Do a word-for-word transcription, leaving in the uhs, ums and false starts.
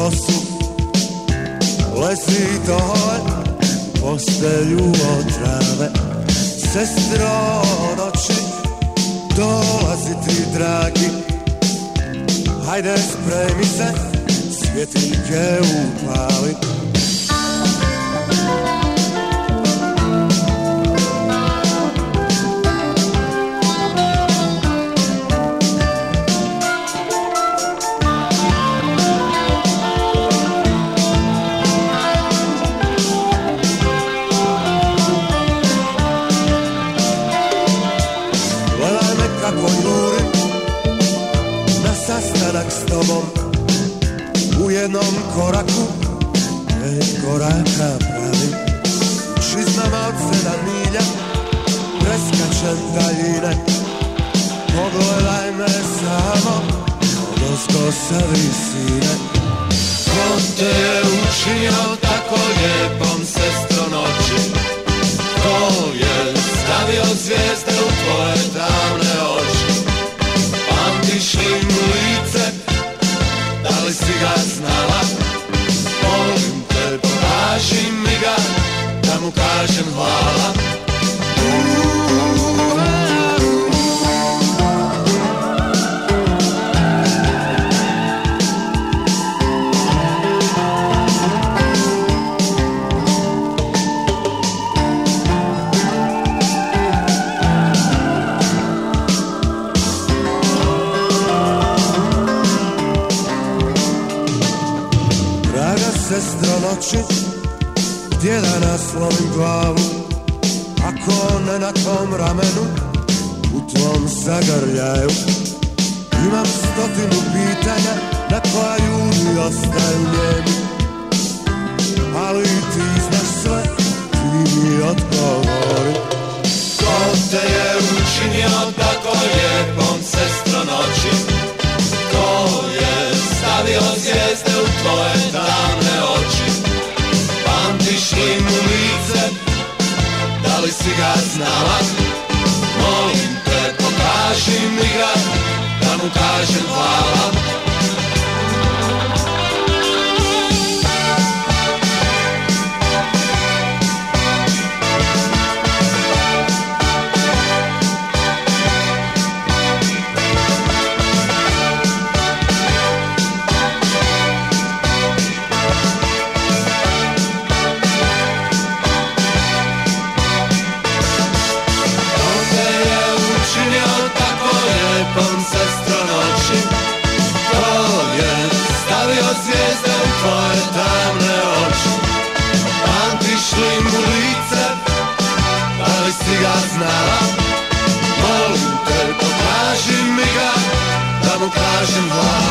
kosu. Lezi dole, postelju od trave. Sestro noći, dolazi ti dragi. Hajde spremi se, svjetiljke upali. Sastanak s tobom u jednom koraku, pet koraka pravim. Čizmama od sedam milja preskačem daljine. Pogledaj me samo odozgo sa visine. Ko te je učinio tako lijepom, sestro noći? Ko je stavio zvijezde u tvoje tamne oči? Pamtiš li mu lice, da li si ga znala? Molim te, pokaži mi ga, da mu kažem hvala. Sestro noći, gdje da naslovim glavu? Ako ne na tom ramenu, u tvom zagrljaju. Imam stotinu pitanja na koja ljudi ostaju njemi. Ali ti znaš sve, ti mi odgovori. Ko te je učinio tako lijepom, sestro noći? Ko je stavio zvijezde u tvoje tamne oči? Pamtiš li mu lice, da li si ga znala? Molim te, pokaži mi ga, da mu kažem hvala. Sestro noći, ko je stavio zvijezde u tvoje tamne oči? Pamtiš li mu lice, da li si ga znala? Molim te, pokaži mi ga, da mu kažem hvala.